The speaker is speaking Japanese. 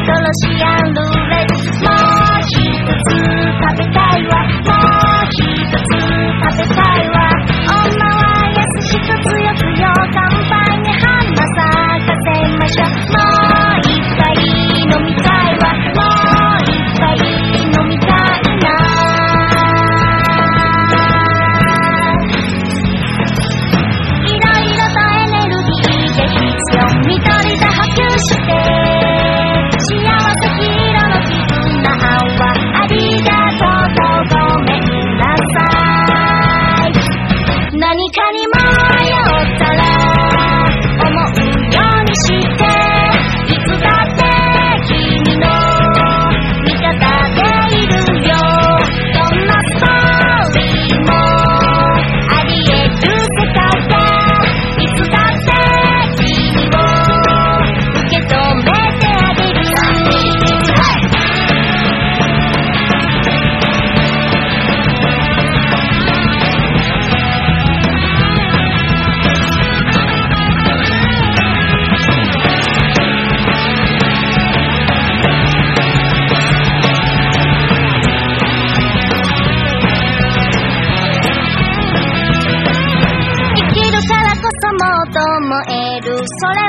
シアンルーレットもう一つ食べたいわもう一つ食べたいわ女は優しく強くよ乾杯に花咲かせましょうもう一回飲みたいわもう一回飲みたいないろいろとエネルギーで必要緑で補給してありがとうとごめんなさい何かに迷ったら思うようにしていつだって君の味方でいるよどんなストーリーもあり得る世界でいつだって君を受け止めてあげる求えるそれ